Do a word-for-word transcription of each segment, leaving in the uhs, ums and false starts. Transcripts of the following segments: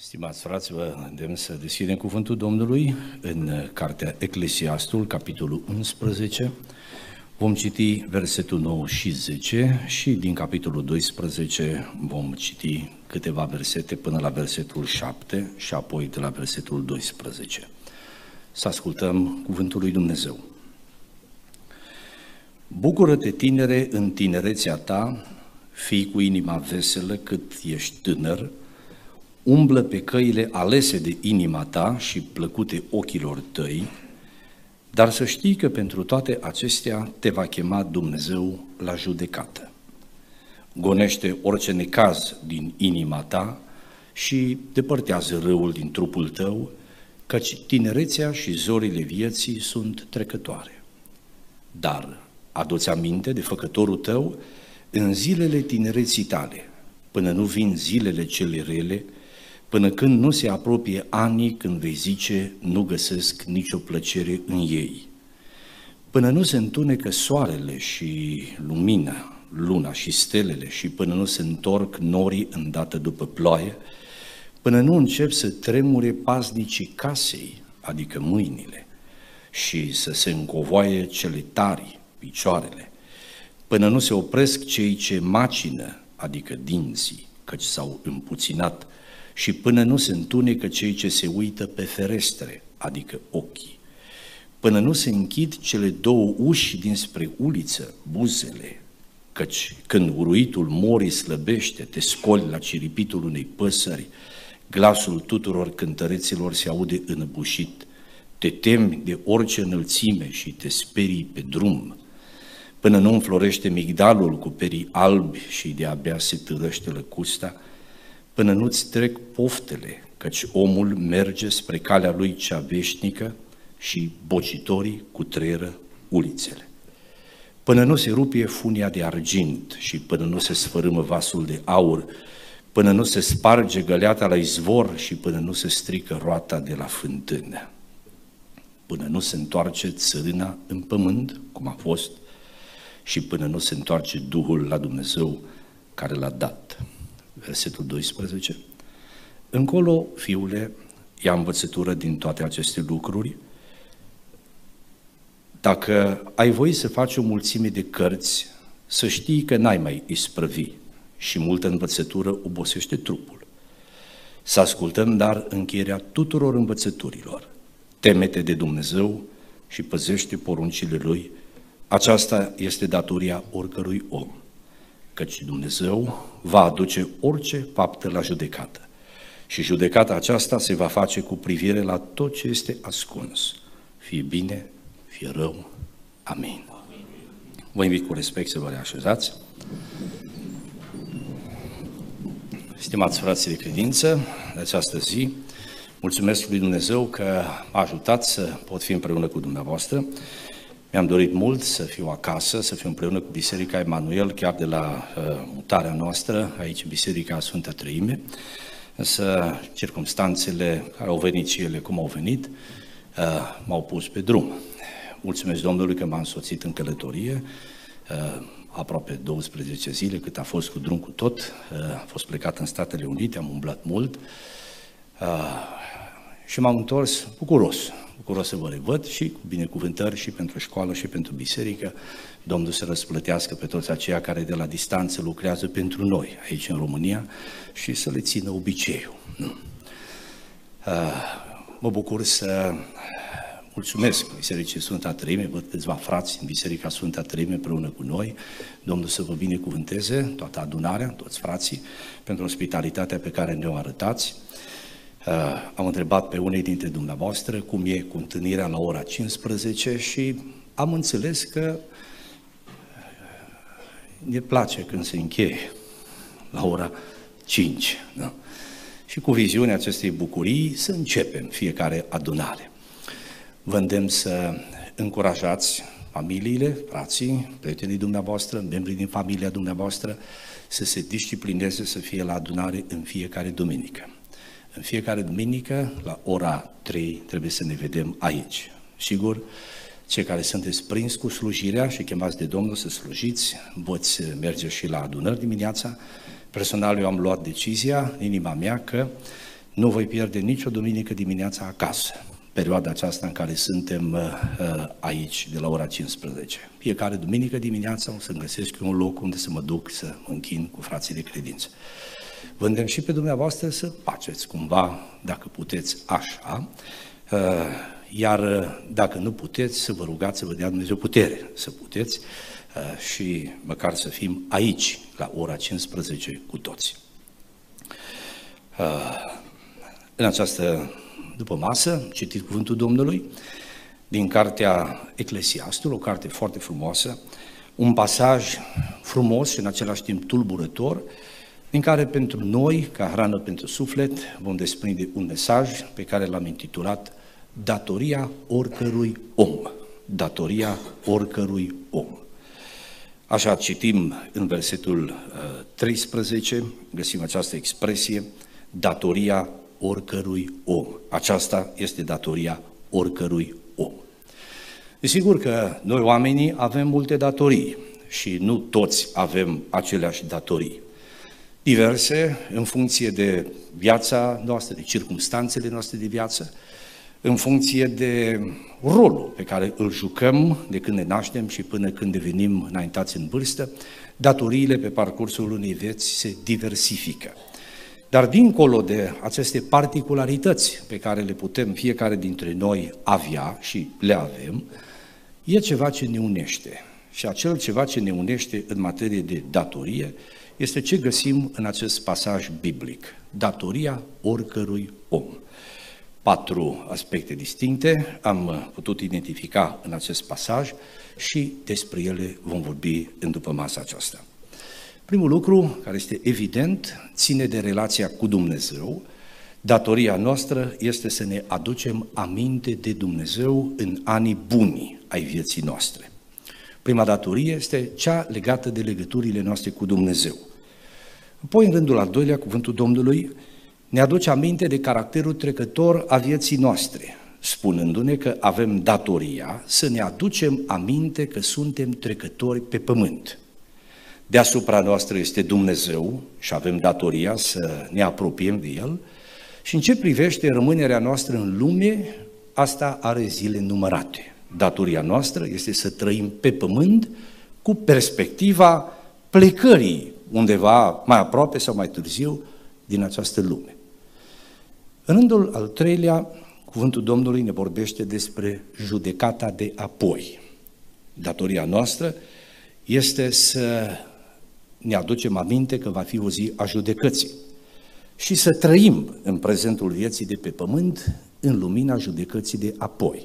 Stimați frați, vă îndemn să deschidem cuvântul Domnului în cartea Eclesiastul, capitolul unsprezece. Vom citi versetul nouă și zece și din capitolul doisprezece vom citi câteva versete până la versetul șapte și apoi de la versetul doisprezece. Să ascultăm cuvântul lui Dumnezeu. Bucură-te, tinere, în tinerețea ta, fii cu inima veselă cât ești tânăr, umblă pe căile alese de inima ta și plăcute ochilor tăi, dar să știi că pentru toate acestea te va chema Dumnezeu la judecată. Gonește orice necaz din inima ta și depărtează răul din trupul tău, căci tinerețea și zorile vieții sunt trecătoare. Dar adu-ți aminte de făcătorul tău în zilele tinereții tale, până nu vin zilele cele rele, până când nu se apropie anii când vei zice, nu găsesc nicio plăcere în ei. Până nu se întunecă soarele și lumina, luna și stelele și până nu se întorc norii îndată după ploaie, până nu încep să tremure paznicii casei, adică mâinile, și să se încovoaie cele tari, picioarele, până nu se opresc cei ce macină, adică dinții, căci s-au împuținat, și până nu se întunecă cei ce se uită pe ferestre, adică ochii, până nu se închid cele două uși dinspre uliță, buzele, căci când uruitul morii slăbește, te scoli la ciripitul unei păsări, glasul tuturor cântăreților se aude înăbușit, te temi de orice înălțime și te sperii pe drum, până nu înflorește migdalul cu perii albi și de-abia se târăște lăcusta, până nu-ți trec poftele, căci omul merge spre calea lui cea veșnică și bocitorii cutreieră ulițele. Până nu se rupie funia de argint și până nu se sfărâmă vasul de aur, până nu se sparge găleata la izvor și până nu se strică roata de la fântână, până nu se întoarce țărâna în pământ, cum a fost, și până nu se întoarce Duhul la Dumnezeu care l-a dat. Versetul doisprezece. Încolo, fiule, ia învățătură din toate aceste lucruri. Dacă ai voie să faci o mulțime de cărți, să știi că n-ai mai isprăvi și multă învățătură obosește trupul. Să ascultăm, dar, încheierea tuturor învățăturilor. Teme-te de Dumnezeu și păzește poruncile Lui. Aceasta este datoria oricărui om, căci Dumnezeu va aduce orice faptă la judecată. Și judecata aceasta se va face cu privire la tot ce este ascuns, fie bine, fie rău. Amin. Vă invit cu respect să vă reașezați. Stimați frații de credință, de această zi, mulțumesc lui Dumnezeu că m-a ajutat să pot fi împreună cu dumneavoastră. Mi-am dorit mult să fiu acasă, să fiu împreună cu Biserica Emanuel, chiar de la uh, mutarea noastră, aici Biserica Sfânta Treime, însă circumstanțele care au venit și ele cum au venit, uh, m-au pus pe drum. Mulțumesc Domnului că m-a însoțit în călătorie, uh, aproape douăsprezece zile cât a fost cu drum cu tot, uh, a fost plecat în Statele Unite, am umblat mult uh, și m-am întors bucuros. Bucuros să vă revăd și cu binecuvântări și pentru școală și pentru biserică. Domnul să răsplătească pe toți aceia care de la distanță lucrează pentru noi aici în România și să le țină obiceiul. Mă bucur să mulțumesc Bisericii Sfânta Treime, văd câțiva frați în Biserica Sfânta Treime împreună cu noi. Domnul să vă binecuvânteze, toată adunarea, toți frații, pentru ospitalitatea pe care ne-o arătați. Uh, am întrebat pe unei dintre dumneavoastră cum e cu întâlnirea la ora cincisprezece și am înțeles că ne place când se încheie la ora cinci. Da? Și cu viziunea acestei bucurii să începem fiecare adunare. Vă îndemn să încurajați familiile, frații, prietenii dumneavoastră, membrii din familia dumneavoastră să se disciplineze să fie la adunare în fiecare duminică. În fiecare duminică, la ora trei, trebuie să ne vedem aici. Sigur, cei care sunteți prins cu slujirea și chemați de Domnul să slujiți, poți merge și la adunări dimineața. Personal, eu am luat decizia în inima mea că nu voi pierde nicio duminică dimineața acasă, perioada aceasta în care suntem uh, aici, de la ora cincisprezece. Fiecare duminică dimineața o să-mi găsesc un loc unde să mă duc să mă închin cu frații de credință. Vă îndemn și pe dumneavoastră să faceți cumva, dacă puteți, așa, uh, iar dacă nu puteți, să vă rugați să vă dea Dumnezeu putere, să puteți uh, și măcar să fim aici, la ora cincisprezece, cu toți. Uh, în această după masă, citit cuvântul Domnului din cartea Eclesiastul, o carte foarte frumoasă, un pasaj frumos și în același timp tulburător, din care pentru noi, ca hrană pentru suflet, vom desprinde un mesaj pe care l-am intitulat Datoria oricărui om. Datoria oricărui om. Așa citim în versetul treisprezece, găsim această expresie, datoria oricărui om. Aceasta este datoria oricărui om. Desigur că noi oamenii avem multe datorii și nu toți avem aceleași datorii. Diverse în funcție de viața noastră, de circumstanțele noastre de viață, în funcție de rolul pe care îl jucăm de când ne naștem și până când devenim înaintați în vârstă, datoriile pe parcursul unei vieți se diversifică. Dar dincolo de aceste particularități pe care le putem fiecare dintre noi avea și le avem, e ceva ce ne unește. Și acel ceva ce ne unește în materie de datorie este ce găsim în acest pasaj biblic. Datoria oricărui om. Patru aspecte distincte am putut identifica în acest pasaj și despre ele vom vorbi în după masa aceasta. Primul lucru, care este evident, ține de relația cu Dumnezeu. Datoria noastră este să ne aducem aminte de Dumnezeu în anii buni ai vieții noastre. Prima datorie este cea legată de legăturile noastre cu Dumnezeu. Apoi, în rândul al doilea, cuvântul Domnului ne aduce aminte de caracterul trecător a vieții noastre, spunându-ne că avem datoria să ne aducem aminte că suntem trecători pe pământ. Deasupra noastră este Dumnezeu și avem datoria să ne apropiem de El și în ce privește rămânerea noastră în lume, asta are zile numărate. Datoria noastră este să trăim pe pământ cu perspectiva plecării undeva mai aproape sau mai târziu din această lume. În rândul al treilea, cuvântul Domnului ne vorbește despre judecata de apoi. Datoria noastră este să ne aducem aminte că va fi o zi a judecății și să trăim în prezentul vieții de pe pământ în lumina judecății de apoi.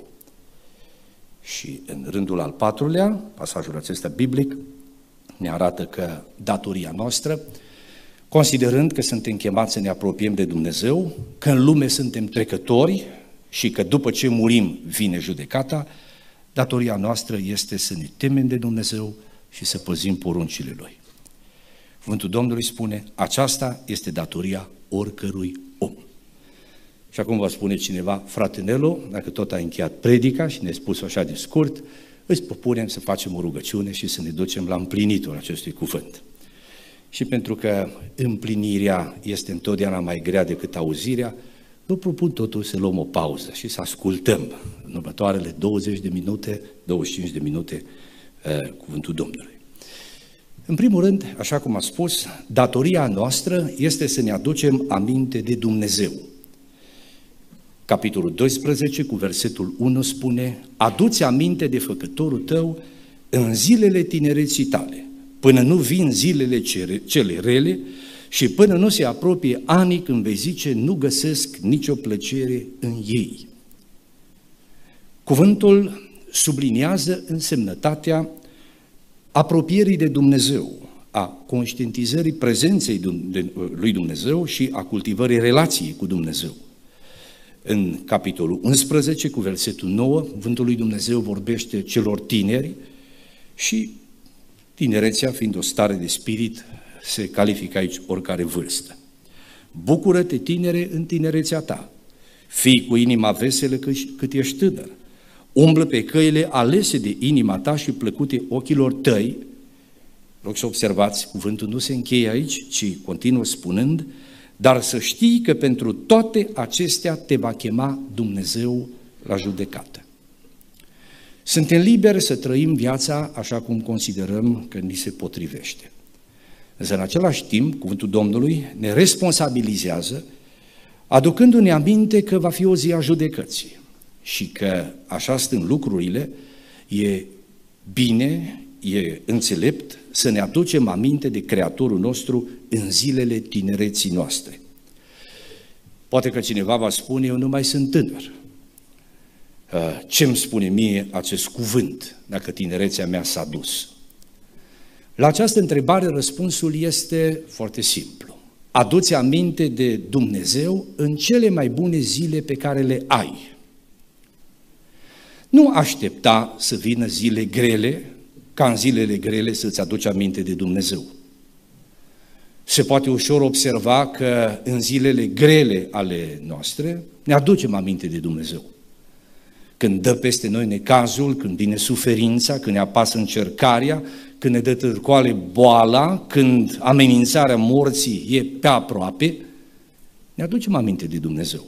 Și în rândul al patrulea, pasajul acesta biblic ne arată că datoria noastră, considerând că suntem chemați să ne apropiem de Dumnezeu, că în lume suntem trecători și că după ce murim vine judecata, datoria noastră este să ne temem de Dumnezeu și să păzim poruncile Lui. Cuvântul Domnului spune, aceasta este datoria oricărui om. Și acum va spune cineva, frate Nelu, dacă tot ai încheiat predica și ne-ai spus-o așa de scurt, îți propunem să facem o rugăciune și să ne ducem la împlinitul acestui cuvânt. Și pentru că împlinirea este întotdeauna mai grea decât auzirea, vă propun totuși să luăm o pauză și să ascultăm în următoarele douăzeci de minute, douăzeci și cinci de minute uh, cuvântul Domnului. În primul rând, așa cum am spus, datoria noastră este să ne aducem aminte de Dumnezeu. Capitolul doisprezece, cu versetul unu, spune, adu-ți aminte de făcătorul tău în zilele tinereții tale, până nu vin zilele cele rele și până nu se apropie anii când vei zice, nu găsesc nicio plăcere în ei. Cuvântul subliniază însemnătatea apropierii de Dumnezeu, a conștientizării prezenței lui Dumnezeu și a cultivării relației cu Dumnezeu. În capitolul unsprezece, cu versetul nouă, cuvântul lui Dumnezeu vorbește celor tineri și tinerețea, fiind o stare de spirit, se califică aici oricare vârstă. Bucură-te, tinere, în tinerețea ta, fii cu inima veselă cât ești tânăr, umblă pe căile alese de inima ta și plăcute ochilor tăi. Rog să observați, cuvântul nu se încheie aici, ci continuă spunând, dar să știi că pentru toate acestea te va chema Dumnezeu la judecată. Suntem liberi să trăim viața așa cum considerăm că ni se potrivește. Însă în același timp, cuvântul Domnului ne responsabilizează, aducându-ne aminte că va fi o zi a judecății și că așa stând lucrurile, e bine, e înțelept să ne aducem aminte de Creatorul nostru în zilele tinereții noastre. Poate că cineva va spune, eu nu mai sunt tânăr. Ce-mi spune mie acest cuvânt dacă tinerețea mea s-a dus? La această întrebare răspunsul este foarte simplu. Adu-ți aminte de Dumnezeu în cele mai bune zile pe care le ai. Nu aștepta să vină zile grele, ca în zilele grele să-ți aduci aminte de Dumnezeu. Se poate ușor observa că în zilele grele ale noastre ne aducem aminte de Dumnezeu. Când dă peste noi necazul, când vine suferința, când ne apasă încercarea, când ne dă târcoale boala, când amenințarea morții e pe aproape, ne aducem aminte de Dumnezeu.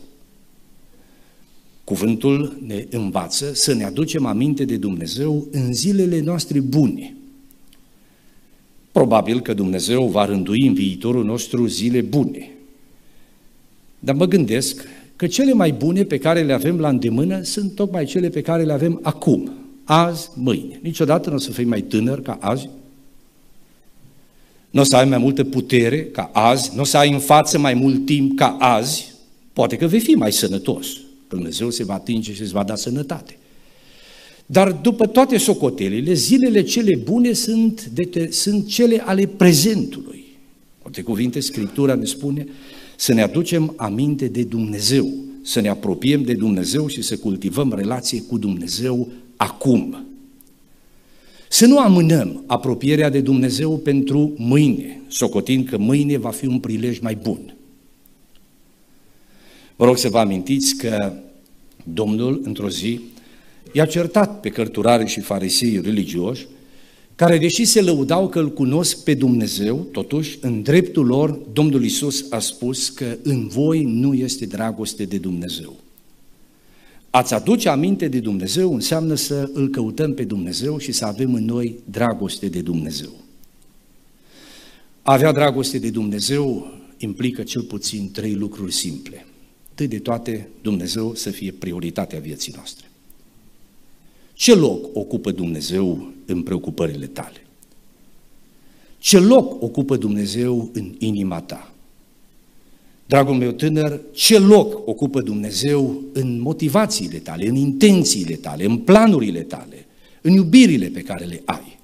Cuvântul ne învață să ne aducem aminte de Dumnezeu în zilele noastre bune. Probabil că Dumnezeu va rândui în viitorul nostru zile bune. Dar mă gândesc că cele mai bune pe care le avem la îndemână sunt tocmai cele pe care le avem acum, azi, mâine. Niciodată nu o să fii mai tânăr ca azi, nu o să ai mai multă putere ca azi, nu o să ai în față mai mult timp ca azi, poate că vei fi mai sănătos. Dumnezeu se va atinge și îți va da sănătate. Dar după toate socotelile, zilele cele bune sunt, de, sunt cele ale prezentului. Cu alte cuvinte, Scriptura ne spune să ne aducem aminte de Dumnezeu, să ne apropiem de Dumnezeu și să cultivăm relație cu Dumnezeu acum. Să nu amânăm apropierea de Dumnezeu pentru mâine, socotind că mâine va fi un prilej mai bun. Vă rog să vă amintiți că Domnul, într-o zi, i-a certat pe cărturarii și farisei religioși, care, deși se lăudau că îl cunosc pe Dumnezeu, totuși, în dreptul lor, Domnul Iisus a spus că în voi nu este dragoste de Dumnezeu. A-ți aduce aminte de Dumnezeu înseamnă să îl căutăm pe Dumnezeu și să avem în noi dragoste de Dumnezeu. A avea dragoste de Dumnezeu implică cel puțin trei lucruri simple. Întâi de toate, Dumnezeu să fie prioritatea vieții noastre. Ce loc ocupă Dumnezeu în preocupările tale? Ce loc ocupă Dumnezeu în inima ta? Dragul meu tânăr, ce loc ocupă Dumnezeu în motivațiile tale, în intențiile tale, în planurile tale, în iubirile pe care le ai?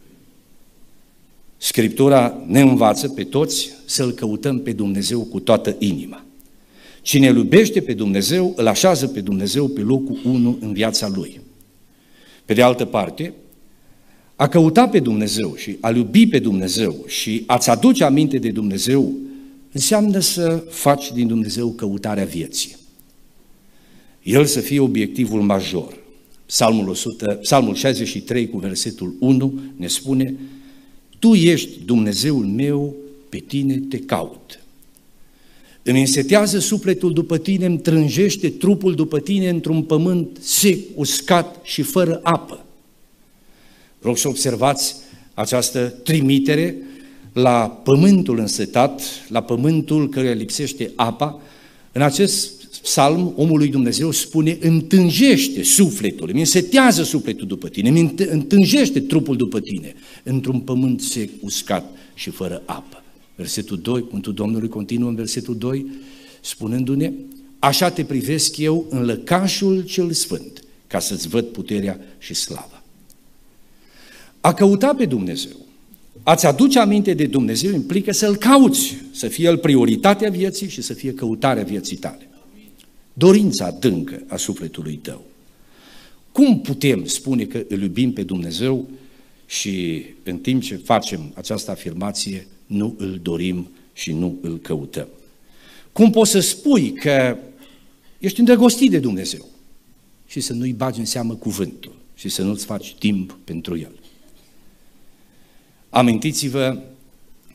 Scriptura ne învață pe toți să-L căutăm pe Dumnezeu cu toată inima. Cine îl iubește pe Dumnezeu, îl așează pe Dumnezeu pe locul unu în viața lui. Pe de altă parte, a căuta pe Dumnezeu și a iubi pe Dumnezeu și a-ți aduce aminte de Dumnezeu înseamnă să faci din Dumnezeu căutarea vieții. El să fie obiectivul major. Psalmul, o sută, Psalmul șaizeci și trei cu versetul unu ne spune: Tu ești Dumnezeul meu, pe tine te caut. Îmi însetează sufletul după tine, îmi trânjește trupul după tine într-un pământ sec, uscat și fără apă. Rog să observați această trimitere la pământul însetat, la pământul căruia lipsește apa. În acest psalm, omul lui Dumnezeu spune: îmi tânjește sufletul, îmi însetează sufletul după tine, îmi întânjește trupul după tine, într-un pământ sec, uscat și fără apă. Versetul doi, cuvântul Domnului continuă în versetul doi, spunându-ne: așa te privesc eu în lăcașul cel sfânt, ca să-ți văd puterea și slava. A căuta pe Dumnezeu, a-ți aduce aminte de Dumnezeu implică să-L cauți, să fie El prioritatea vieții și să fie căutarea vieții tale. Dorința adâncă a sufletului tău. Cum putem spune că îl iubim pe Dumnezeu și în timp ce facem această afirmație nu îl dorim și nu îl căutăm? Cum poți să spui că ești îndrăgostit de Dumnezeu și să nu-i bagi în seamă cuvântul și să nu-ți faci timp pentru El? Amintiți-vă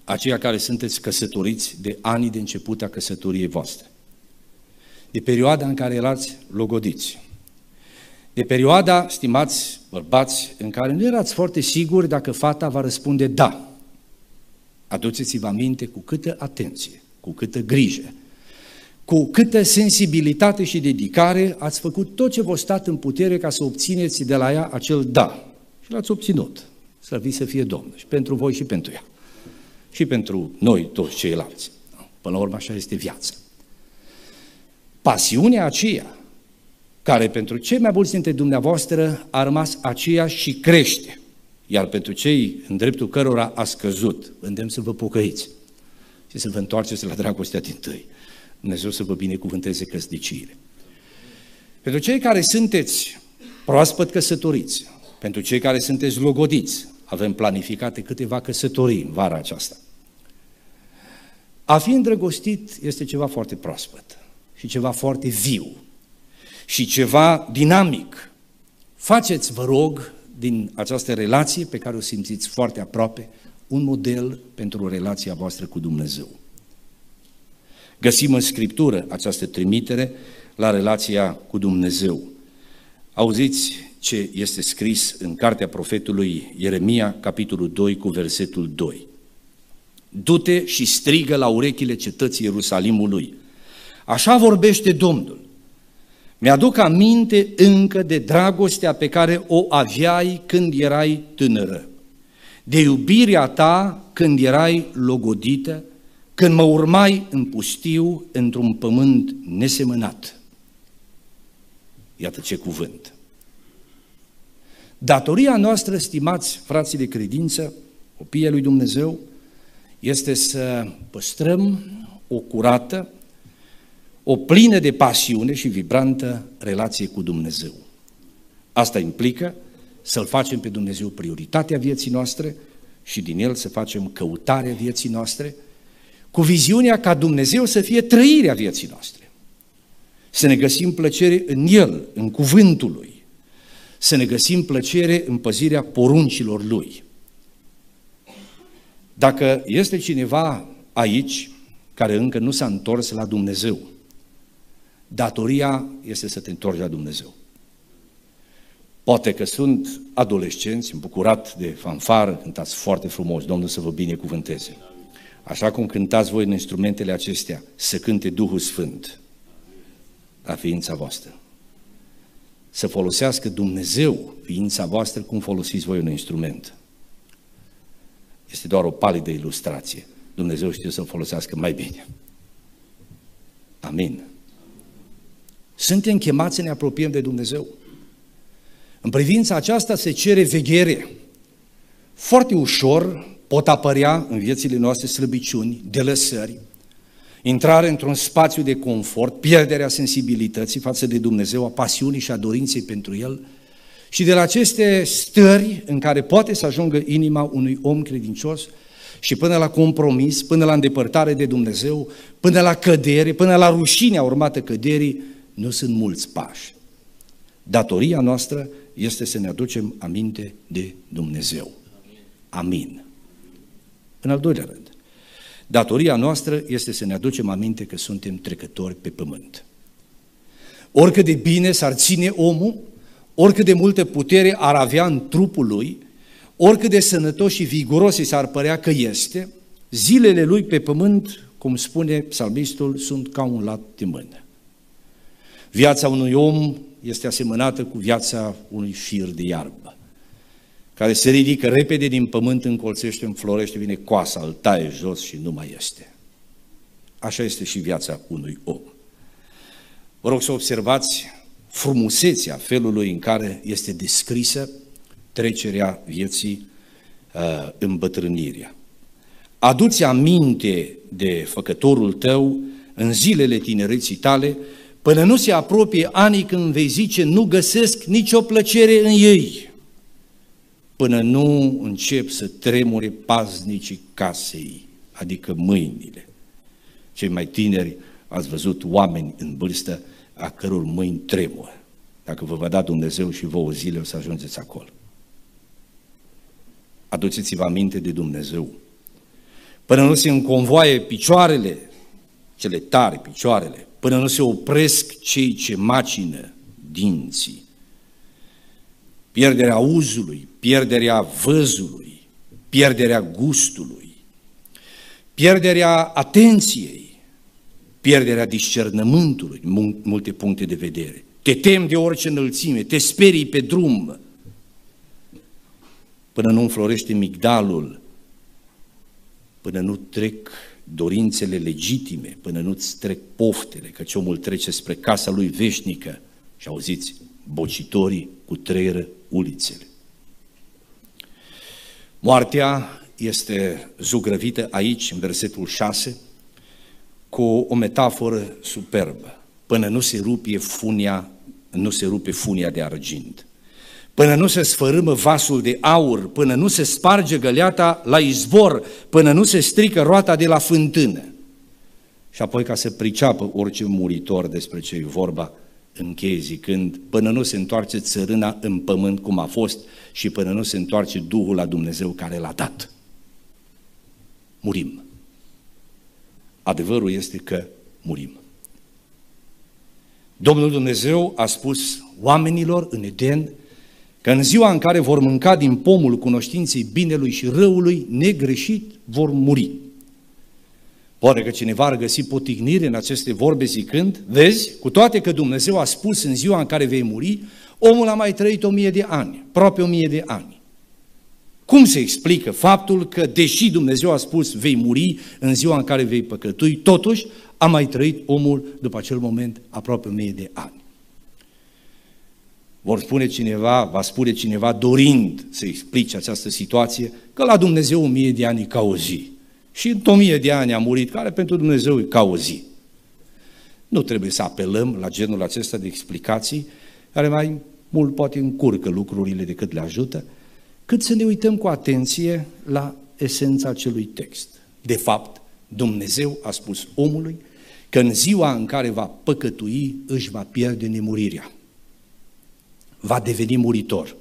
aceia care sunteți căsătoriți de anii de început a căsătoriei voastre, de perioada în care erați logodiți, de perioada, stimați bărbați, în care nu erați foarte siguri dacă fata va răspunde da. Aduceți-vă aminte cu câtă atenție, cu câtă grijă, cu câtă sensibilitate și dedicare ați făcut tot ce v-a stat în putere ca să obțineți de la ea acel da. Și l-ați obținut. Slăviți să fie Domnul. Și pentru voi și pentru ea. Și pentru noi toți ceilalți. Până la urmă așa este viața. Pasiunea aceea, care pentru cei mai mulți dintre dumneavoastră a rămas aceeași și crește, iar pentru cei în dreptul cărora a scăzut, îndemn să vă pocăiți și să vă întoarceți la dragostea dintâi. Dumnezeu să vă binecuvânteze căsniciile. Pentru cei care sunteți proaspăt căsătoriți, pentru cei care sunteți logodiți, avem planificate câteva căsătorii în vara aceasta. A fi îndrăgostit este ceva foarte proaspăt și ceva foarte viu și ceva dinamic. Faceți, vă rog, din această relație pe care o simțiți foarte aproape, un model pentru relația voastră cu Dumnezeu. Găsim în Scriptură această trimitere la relația cu Dumnezeu. Auziți ce este scris în cartea profetului Ieremia, capitolul doi, cu versetul doi. Du-te și strigă la urechile cetății Ierusalimului. Așa vorbește Domnul. Mi-aduc aminte încă de dragostea pe care o aveai când erai tânără, de iubirea ta când erai logodită, când mă urmai în pustiu într-un pământ nesemănat. Iată ce cuvânt! Datoria noastră, stimați frații de credință, copiii lui Dumnezeu, este să păstrăm o curată, o plină de pasiune și vibrantă relație cu Dumnezeu. Asta implică să-L facem pe Dumnezeu prioritatea vieții noastre și din El să facem căutarea vieții noastre, cu viziunea ca Dumnezeu să fie trăirea vieții noastre. Să ne găsim plăcere în El, în cuvântul Lui, să ne găsim plăcere în păzirea poruncilor Lui. Dacă este cineva aici care încă nu s-a întors la Dumnezeu, datoria este să te întorci la Dumnezeu. Poate că sunt adolescenți îmbucurat de fanfară, cântați foarte frumos, Domnul să vă binecuvânteze. Așa cum cântați voi în instrumentele acestea, să cânte Duhul Sfânt la ființa voastră. Să folosească Dumnezeu ființa voastră cum folosiți voi un instrument. Este doar o palidă ilustrație. Dumnezeu știe să o folosească mai bine. Amin. Suntem chemați să ne apropiem de Dumnezeu. În privința aceasta se cere veghere. Foarte ușor pot apărea în viețile noastre slăbiciuni, delăsări, intrare într-un spațiu de confort, pierderea sensibilității față de Dumnezeu, a pasiunii și a dorinței pentru El și de la aceste stări în care poate să ajungă inima unui om credincios și până la compromis, până la îndepărtare de Dumnezeu, până la cădere, până la rușinea urmată căderii, nu sunt mulți pași. Datoria noastră este să ne aducem aminte de Dumnezeu. Amin. În al doilea rând, datoria noastră este să ne aducem aminte că suntem trecători pe pământ. Oricât de bine s-ar ține omul, oricât de multă putere ar avea în trupul lui, oricât de sănătos și viguros s-ar părea că este, zilele lui pe pământ, cum spune psalmistul, sunt ca un lat de mână. Viața unui om este asemănată cu viața unui fir de iarbă, care se ridică repede din pământ, încolțește, înflorește, vine coasa, îl taie jos și nu mai este. Așa este și viața unui om. Vă rog să observați frumusețea felului în care este descrisă trecerea vieții, uh, îmbătrânirea. Adu-ți aminte de făcătorul tău în zilele tinereții tale, până nu se apropie anii când vei zice, nu găsesc nicio plăcere în ei, până nu încep să tremure paznicii casei, adică mâinile. Cei mai tineri ați văzut oameni în vârstă a căror mâini tremură. Dacă vă va da Dumnezeu și vouă zile, o să ajungeți acolo. Aduceți-vă aminte de Dumnezeu. până nu se înconvoaie picioarele, cele tare picioarele, până nu se opresc cei ce macină dinții. Pierderea auzului, pierderea văzului, pierderea gustului, pierderea atenției, pierderea discernământului, multe puncte de vedere. Te temi de orice înălțime, te sperii pe drum, până nu înflorește migdalul, până nu trec dorințele legitime, până nu-ți trec poftele, căci omul trece spre casa lui veșnică și auziți, bocitorii cutreieră ulițele. Moartea este zugrăvită aici, în versetul șase, cu o metaforă superbă, până nu se rupe funia, nu se rupe funia de argint, până nu se sfărâmă vasul de aur, până nu se sparge găleata la izvor, până nu se strică roata de la fântână. Și apoi, ca să priceapă orice muritor despre ce e vorba, încheie zicând, până nu se întoarce țărâna în pământ cum a fost și până nu se întoarce Duhul la Dumnezeu care l-a dat. Murim. Adevărul este că murim. Domnul Dumnezeu a spus oamenilor în Eden că în ziua în care vor mânca din pomul cunoștinței binelui și răului, negreșit vor muri. Poate că cineva ar găsi potignire în aceste vorbe zicând, vezi, cu toate că Dumnezeu a spus în ziua în care vei muri, omul a mai trăit o mie de ani, aproape o mie de ani. Cum se explică faptul că, deși Dumnezeu a spus vei muri în ziua în care vei păcătui, totuși a mai trăit omul după acel moment aproape o mie de ani? Vor spune cineva, va spune cineva dorind să explice această situație, că la Dumnezeu o mie de ani e ca o zi. Și în o mie de ani a murit, care pentru Dumnezeu e ca o zi. Nu trebuie să apelăm la genul acesta de explicații, care mai mult poate încurcă lucrurile decât le ajută, cât să ne uităm cu atenție la esența acelui text. De fapt, Dumnezeu a spus omului că în ziua în care va păcătui își va pierde nemurirea. Va deveni muritor.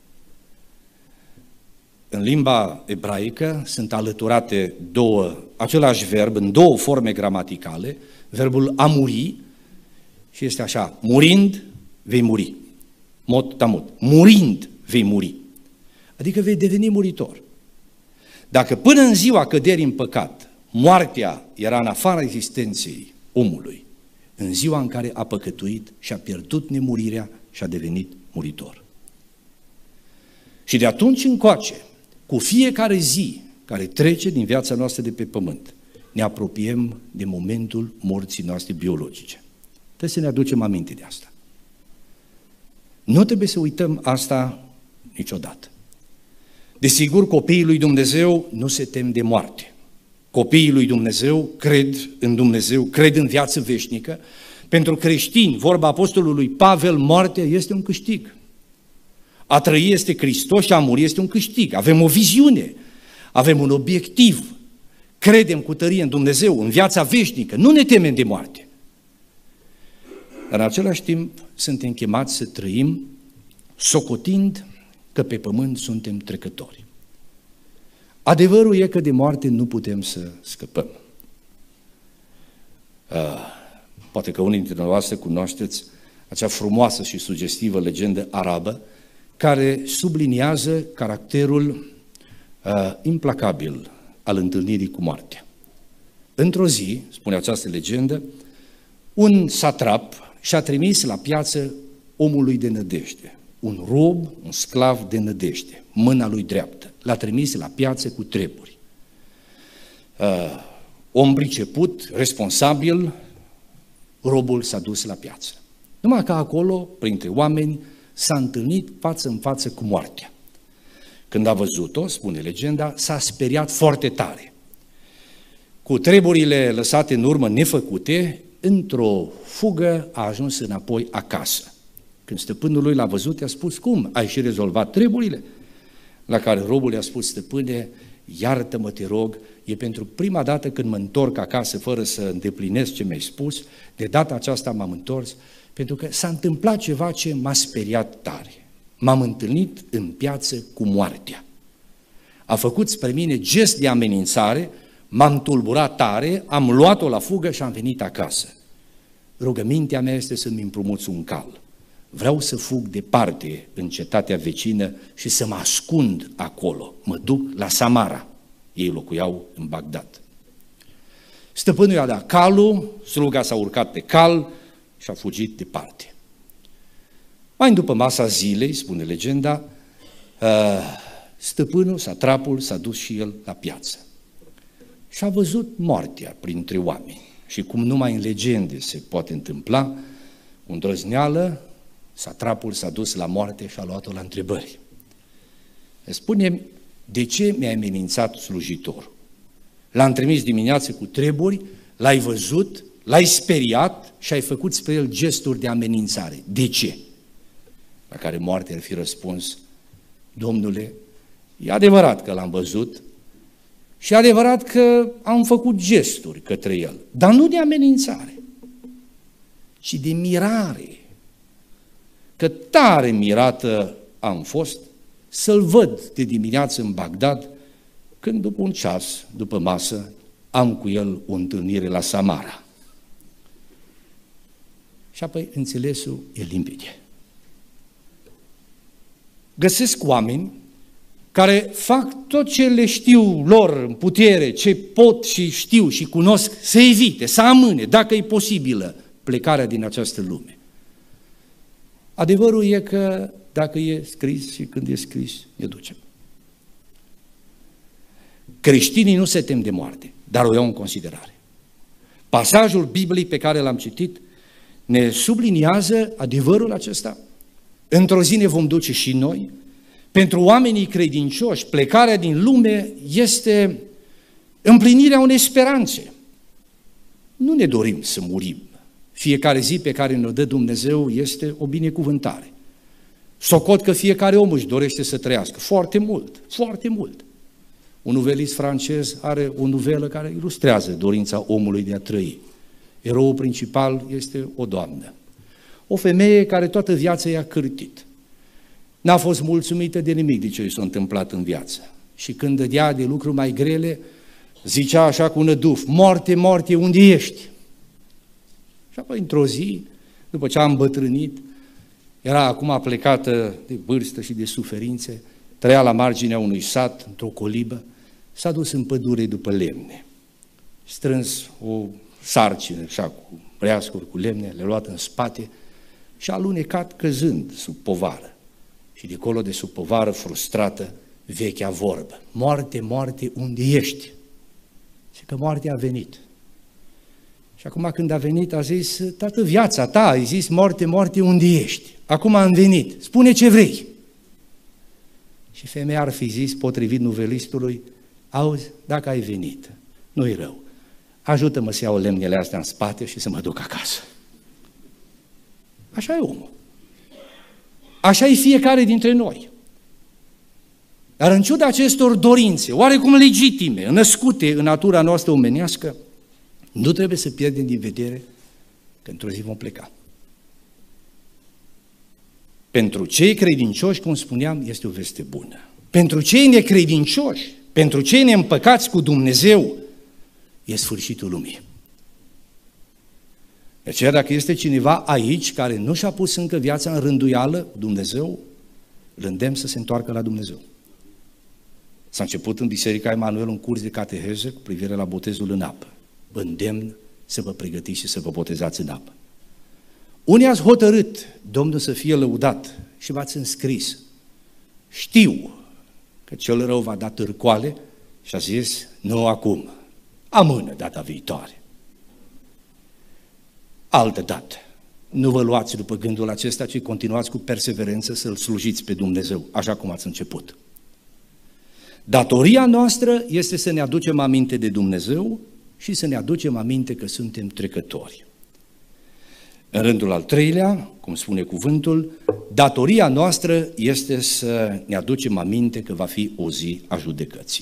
În limba ebraică sunt alăturate două, același verb în două forme gramaticale, verbul a muri și este așa, murind vei muri, mod tamut, murind vei muri, adică vei deveni muritor. Dacă până în ziua căderii în păcat, moartea era în afara existenței omului, în ziua în care a păcătuit și a pierdut nemurirea și a devenit muritor. Și de atunci încoace, cu fiecare zi care trece din viața noastră de pe pământ, ne apropiem de momentul morții noastre biologice. Trebuie să ne aducem aminte de asta. Nu trebuie să uităm asta niciodată. Desigur, copiii lui Dumnezeu nu se tem de moarte. Copiii lui Dumnezeu cred în Dumnezeu, cred în viață veșnică. Pentru creștini, vorba apostolului Pavel, moartea este un câștig. A trăi este Hristos și a muri este un câștig. Avem o viziune, avem un obiectiv, credem cu tărie în Dumnezeu, în viața veșnică, nu ne temem de moarte. Dar în același timp suntem chemați să trăim socotind că pe pământ suntem trecători. Adevărul e că de moarte nu putem să scăpăm. Uh, poate că unii dintre dumneavoastră cunoașteți acea frumoasă și sugestivă legendă arabă care subliniază caracterul uh, implacabil al întâlnirii cu moartea. Într-o zi, spune această legendă, un satrap și-a trimis la piață omului de nădejde, un rob, un sclav de nădejde, mâna lui dreaptă, l-a trimis la piață cu treburi. Uh, om priceput, responsabil, robul s-a dus la piață. Numai că acolo, printre oameni, s-a întâlnit față în față cu moartea. Când a văzut-o, spune legenda, s-a speriat foarte tare. Cu treburile lăsate în urmă nefăcute, într-o fugă a ajuns înapoi acasă. Când stăpânul lui l-a văzut, i-a spus, cum, ai și rezolvat treburile? La care robul i-a spus, stăpâne, iartă-mă, te rog, e pentru prima dată când mă întorc acasă fără să îndeplinesc ce mi-ai spus, de data aceasta m-am întors, pentru că s-a întâmplat ceva ce m-a speriat tare. M-am întâlnit în piață cu moartea. A făcut spre mine gest de amenințare, M-am tulburat tare, am luat-o la fugă și am venit acasă. Rugămintea mea este să-mi împrumuți un cal. Vreau să fug departe în cetatea vecină și să mă ascund acolo. Mă duc la Samara. Ei locuiau în Bagdad. Stăpânul i-a dat calul, sluga s-a urcat pe cal și a fugit departe. Mai după masa zilei, spune legenda, stăpânul, satrapul, s-a dus și el la piață. Și a văzut moartea printre oameni. Și cum numai în legende se poate întâmpla, cu îndrăzneală, satrapul s-a dus la moarte și a luat-o la întrebări. Spune-mi, de ce mi-ai amenințat slujitorul? L-am trimis dimineață cu treburi, l-ai văzut, l-ai speriat și ai făcut spre el gesturi de amenințare. De ce? La care moartea ar fi răspuns, Domnule, e adevărat că l-am văzut și e adevărat că am făcut gesturi către el, dar nu de amenințare, ci de mirare. Că tare mirată am fost să-l văd de dimineață în Bagdad, când după un ceas, după masă, am cu el o întâlnire la Samara. Și apoi înțelesul e limpede. Găsesc oameni care fac tot ce le știu lor în putere, ce pot și știu și cunosc, să evite, să amâne, dacă e posibilă, plecarea din această lume. Adevărul e că dacă e scris și când e scris, ne ducem. Creștinii nu se tem de moarte, dar o iau în considerare. Pasajul Bibliei pe care l-am citit ne subliniază adevărul acesta. Într-o zi ne vom duce și noi. Pentru oamenii credincioși, plecarea din lume este împlinirea unei speranțe. Nu ne dorim să murim. Fiecare zi pe care ne-o dă Dumnezeu este o binecuvântare. Socot că fiecare om își dorește să trăiască. Foarte mult, foarte mult. Un nuvelist francez are o nuvelă care ilustrează dorința omului de a trăi. Eroul principal este o doamnă. O femeie care toată viața i-a cârtit. N-a fost mulțumită de nimic de ce i s-a întâmplat în viață. Și când dădea de lucruri mai grele, zicea așa cu năduf, moarte, moarte, unde ești? Și apoi, într-o zi, după ce a îmbătrânit, era acum plecată de vârstă și de suferințe, trăia la marginea unui sat, într-o colibă, s-a dus în pădure după lemne. Strâns o sarcină, așa, cu breascuri, cu lemne, le-a luat în spate și a alunecat căzând sub povară. Și de acolo, de sub povară, frustrată, vechea vorbă. Moarte, moarte, unde ești? Și că moartea a venit. Și acum când a venit a zis, toată viața ta, ai zis, moarte, moarte, unde ești? Acum am venit, spune ce vrei. Și femeia ar fi zis, potrivit nuvelistului, auzi, dacă ai venit, nu-i rău, ajută-mă să iau lemnele astea în spate și să mă duc acasă. Așa e omul. Așa e fiecare dintre noi. Dar în ciuda acestor dorințe, oarecum legitime, născute în natura noastră omenească, nu trebuie să pierdem din vedere că într-o zi vom pleca. Pentru cei credincioși, cum spuneam, este o veste bună. Pentru cei necredincioși, pentru cei neîmpăcați cu Dumnezeu, e sfârșitul lumii. De aceea, dacă este cineva aici care nu și-a pus încă viața în rânduială, Dumnezeu, îl îndemn să se întoarcă la Dumnezeu. S-a început în Biserica Emanuel un curs de cateheză cu privire la botezul în apă. Vă îndemn să vă pregătiți și să vă botezați în apă. Unii ați hotărât, Domnul să fie lăudat, și v-ați înscris. Știu că cel rău va da târcoale și a zis, nu acum, amână data viitoare. Altă dată. Nu vă luați după gândul acesta, ci continuați cu perseverență să-L slujiți pe Dumnezeu, așa cum ați început. Datoria noastră este să ne aducem aminte de Dumnezeu și să ne aducem aminte că suntem trecători. În rândul al treilea, cum spune cuvântul, datoria noastră este să ne aducem aminte că va fi o zi a judecății.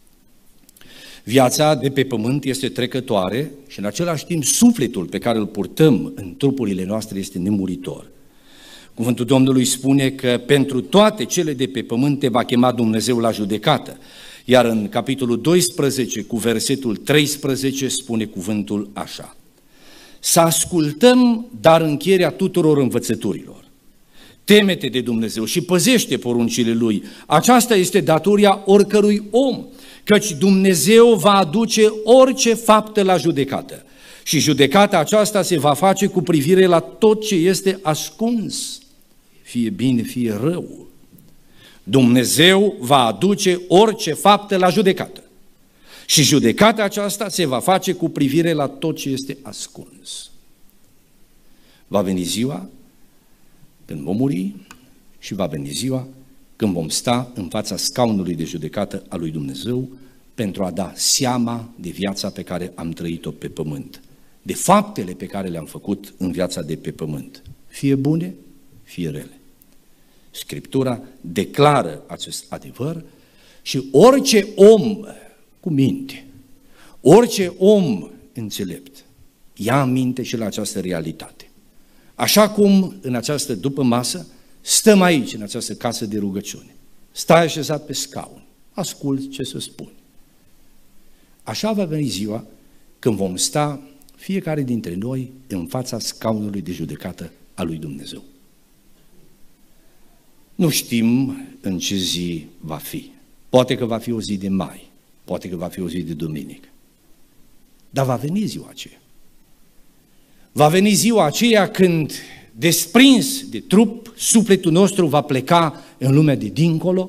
Viața de pe pământ este trecătoare și în același timp sufletul pe care îl purtăm în trupurile noastre este nemuritor. Cuvântul Domnului spune că pentru toate cele de pe pământ te va chema Dumnezeu la judecată, Iar în capitolul doisprezece, cu versetul treisprezece, spune cuvântul așa: să ascultăm, dar încheierea tuturor învățăturilor. Teme-te de Dumnezeu și păzește poruncile Lui. Aceasta este datoria oricărui om, căci Dumnezeu va aduce orice faptă la judecată. Și judecata aceasta se va face cu privire la tot ce este ascuns, fie bine, fie rău. Dumnezeu va aduce orice faptă la judecată. Și judecata aceasta se va face cu privire la tot ce este ascuns. Va veni ziua când vom muri și va veni ziua când vom sta în fața scaunului de judecată a lui Dumnezeu pentru a da seama de viața pe care am trăit-o pe pământ, de faptele pe care le-am făcut în viața de pe pământ, fie bune, fie rele. Scriptura declară acest adevăr și orice om cu minte, orice om înțelept ia aminte și la această realitate. Așa cum în această după masă stăm aici, în această casă de rugăciune, stai așezat pe scaun, asculți ce se spune. Așa va veni ziua când vom sta fiecare dintre noi în fața scaunului de judecată a lui Dumnezeu. Nu știm în ce zi va fi. Poate că va fi o zi de mai, poate că va fi o zi de duminică. Dar va veni ziua aceea. Va veni ziua aceea când, desprins de trup, sufletul nostru va pleca în lumea de dincolo.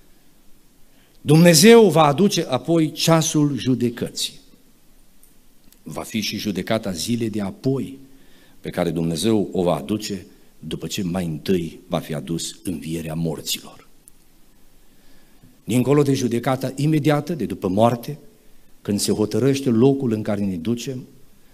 Dumnezeu va aduce apoi ceasul judecății. Va fi și judecata zilei de apoi, pe care Dumnezeu o va aduce după ce mai întâi va fi adus învierea morților. Dincolo de judecata imediată, de după moarte, când se hotărăște locul în care ne ducem,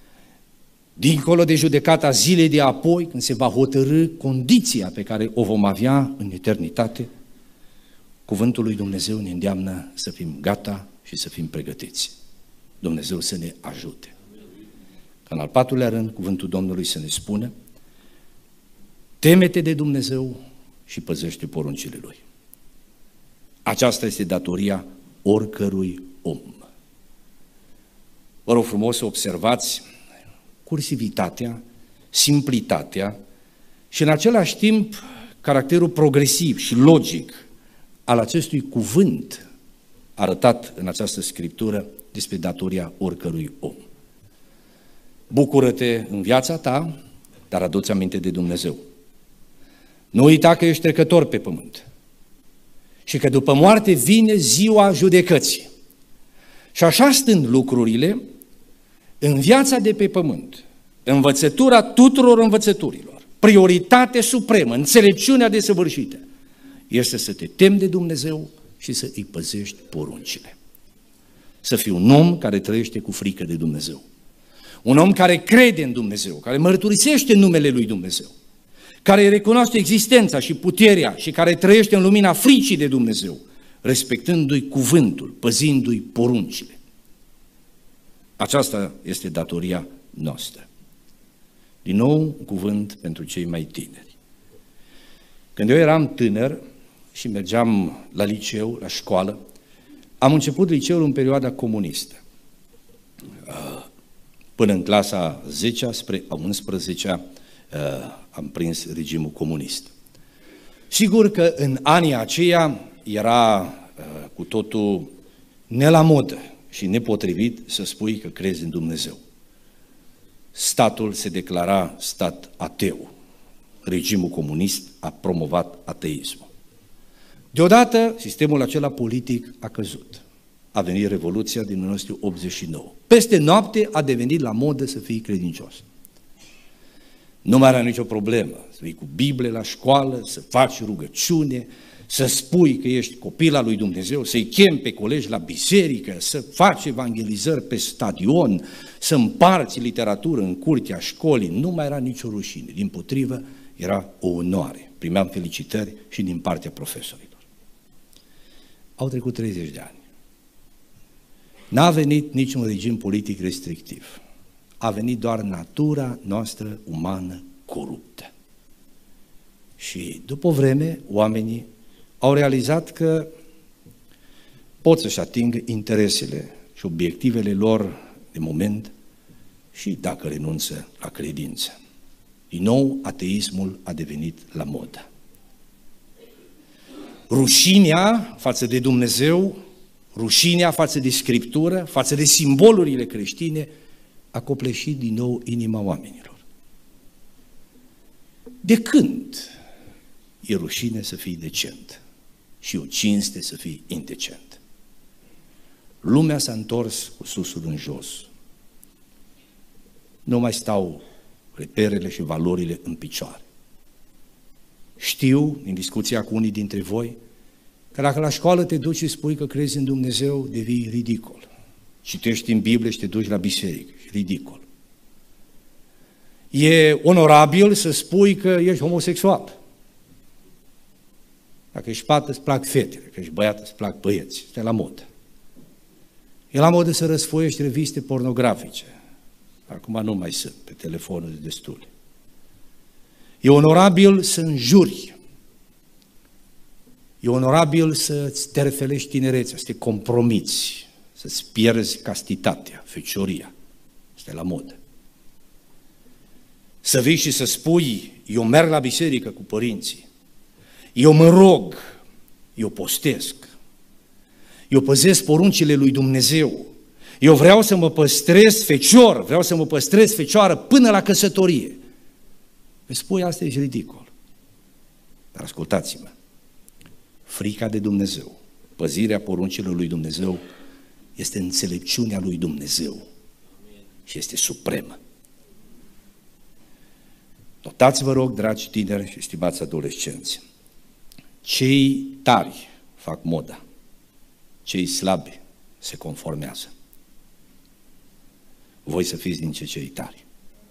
dincolo de judecata zilei de apoi, când se va hotărâ condiția pe care o vom avea în eternitate, cuvântul lui Dumnezeu ne îndeamnă să fim gata și să fim pregătiți. Dumnezeu să ne ajute. În al patrulea rând, cuvântul Domnului să ne spună: teme-te de Dumnezeu și păzește poruncile Lui. Aceasta este datoria oricărui om. Vă rog frumos să observați cursivitatea, simplitatea și în același timp caracterul progresiv și logic al acestui cuvânt arătat în această scriptură despre datoria oricărui om. Bucură-te în viața ta, dar adu-ți aminte de Dumnezeu. Nu uita că ești trecător pe pământ și că după moarte vine ziua judecății. Și așa stând lucrurile, în viața de pe pământ, învățătura tuturor învățăturilor, prioritate supremă, înțelepciunea desăvârșită, este să te temi de Dumnezeu și să îi păzești poruncile. Să fii un om care trăiește cu frică de Dumnezeu. Un om care crede în Dumnezeu, care mărturisește numele lui Dumnezeu, care recunoaște existența și puterea și care trăiește în lumina fricii de Dumnezeu, respectându-i cuvântul, păzindu-i poruncile. Aceasta este datoria noastră. Din nou, un cuvânt pentru cei mai tineri. Când eu eram tânăr și mergeam la liceu, la școală, am început liceul în perioada comunistă. Până în clasa a zecea, spre a unsprezecea, am prins regimul comunist. Sigur că în anii aceia era cu totul ne la modă și nepotrivit să spui că crezi în Dumnezeu. Statul se declara stat ateu. Regimul comunist a promovat ateismul. Deodată, sistemul acela politic a căzut. A venit Revoluția din o mie nouă sute optzeci și nouă. Peste noapte a devenit la modă să fii credincios. Nu mai era nicio problemă să vii cu Biblie la școală, să faci rugăciune, să spui că ești copil al lui Dumnezeu, să-i chemi pe colegi la biserică, să faci evangelizări pe stadion, să împarți literatură în curtea școlii. Nu mai era nicio rușine. Dimpotrivă, era o onoare. Primeam felicitări și din partea profesorilor. Au trecut treizeci de ani. N-a venit niciun regim politic restrictiv. A venit doar natura noastră umană coruptă. Și după o vreme, oamenii au realizat că pot să-și atingă interesele și obiectivele lor de moment și dacă renunță la credință. Din nou, ateismul a devenit la modă. Rușinea față de Dumnezeu, rușinea față de Scriptură, față de simbolurile creștine, a copleșit din nou inima oamenilor. De când e rușine să fii decent și o cinste să fii indecent? Lumea s-a întors cu susul în jos. Nu mai stau reperele și valorile în picioare. Știu, în discuția cu unii dintre voi, că dacă la școală te duci și spui că crezi în Dumnezeu, devii ridicol. Citești în Biblie și te duci la biserică, ridicol. E onorabil să spui că ești homosexual. Dacă ești fată, îți plac fetele, că ești băiat, îți plac băieți. Este la modă. E la modă să răsfoiești reviste pornografice. Acum nu mai sunt, pe telefonul destule. E onorabil să înjuri. E onorabil să-ți terfelești tinerețea, să te compromiți, să-ți pierzi castitatea, fecioria. Este la modă. Să vii și să spui, eu merg la biserică cu părinții, eu mă rog, eu postesc, eu păzesc poruncile lui Dumnezeu, eu vreau să mă păstrez fecior, vreau să mă păstrez fecioară până la căsătorie. Îți spui, asta e ridicol. Dar ascultați-mă, frica de Dumnezeu, păzirea poruncilor lui Dumnezeu este înțelepciunea lui Dumnezeu și este supremă. Notați, vă rog, dragi tineri și stimați adolescenți, cei tari fac moda, cei slabi se conformează. Voi să fiți dintre cei tari.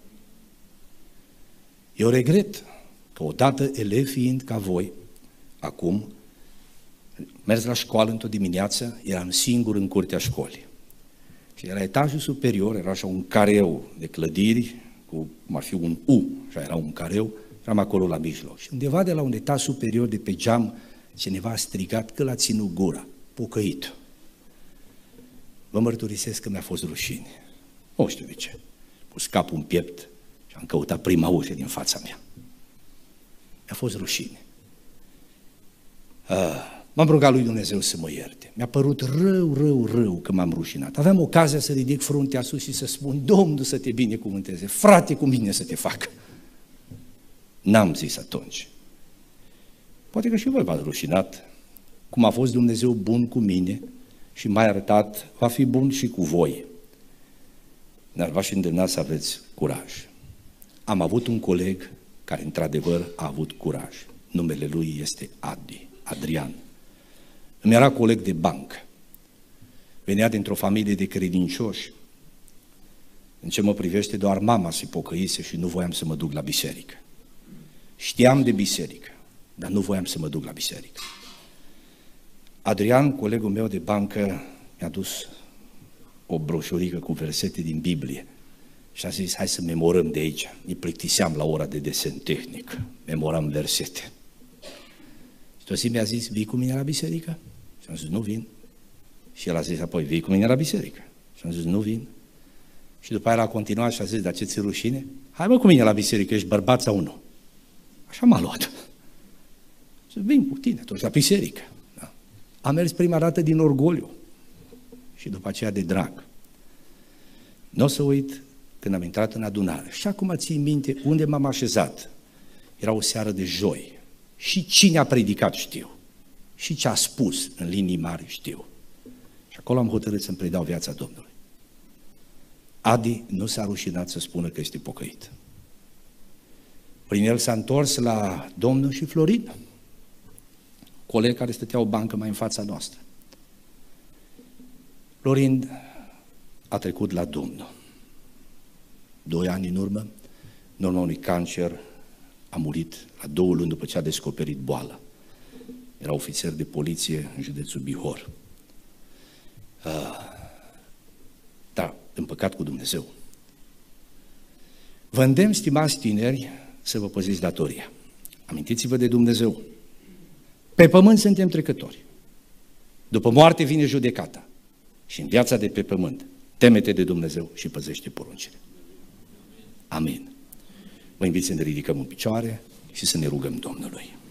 Eu regret că odată elevi fiind ca voi, acum, mers la școală într-o dimineață, eram singur în curtea școlii. Și era etajul superior, era așa un careu de clădiri, cu, cum ar fi un U, așa era un careu, eram acolo la mijloc. Și undeva de la un etaj superior de pe geam, cineva a strigat că l-a ținut gura, pocăit. Vă mărturisesc că mi-a fost rușine. Nu știu de ce. Pus capul în piept și am căutat prima ușă din fața mea. Mi-a fost rușine. Ah, m-am rugat lui Dumnezeu să mă ierte. Mi-a părut rău, rău, rău că m-am rușinat. Aveam ocazia să ridic fruntea sus și să spun, Domnul să te binecuvânteze, frate, cu mine să te facă. N-am zis atunci. Poate că și voi v-ați rușinat, cum a fost Dumnezeu bun cu mine și m-a arătat, va fi bun și cu voi. Dar v-aș îndemna să aveți curaj. Am avut un coleg care într-adevăr a avut curaj. Numele lui este Adi, Adrian. Îmi era coleg de bancă. Venea dintr-o familie de credincioși. În ce mă privește, doar mama se pocăise și nu voiam să mă duc la biserică. Știam de biserică, dar nu voiam să mă duc la biserică. Adrian, colegul meu de bancă, mi-a dus o broșurică cu versete din Biblie și a zis, hai să memorăm de aici. Ne plictiseam la ora de desen tehnic, memoram versete. Și tot zi mi-a zis, vii cu mine la biserică? Și am zis, nu vin. Și el a zis apoi, vii cu mine la biserică? Și am zis, nu vin. Și după aia a continuat și a zis, dar ce ți rușine? Hai mă cu mine la biserică, ești bărbat sau nu? Așa m-a luat. Și vin cu tine, atunci la biserică. Da. Am mers prima dată din orgoliu și după aceea de drag. Nu o să uit când am intrat în adunare. Și acum țin minte unde m-am așezat. Era o seară de joi. Și cine a predicat știu. Și ce a spus în linii mari știu. Și acolo am hotărât să-mi predau viața Domnului. Adi nu s-a rușinat să spună că este pocăit. Prin el s-a întors la Domnul și Florin, coleg care stătea o bancă mai în fața noastră. Florin a trecut la Domnul. Doi ani în urmă, în urma unui cancer, a murit la două luni după ce a descoperit boala. Era ofițer de poliție în județul Bihor. Uh, dar împăcat cu Dumnezeu. Vă îndemn, stimați tineri, să vă păziți datoria. Amintiți-vă de Dumnezeu. Pe pământ suntem trecători. După moarte vine judecata. Și în viața de pe pământ, teme-te de Dumnezeu și păzește poruncile. Amin. Vă invit să ne ridicăm în picioare și să ne rugăm Domnului.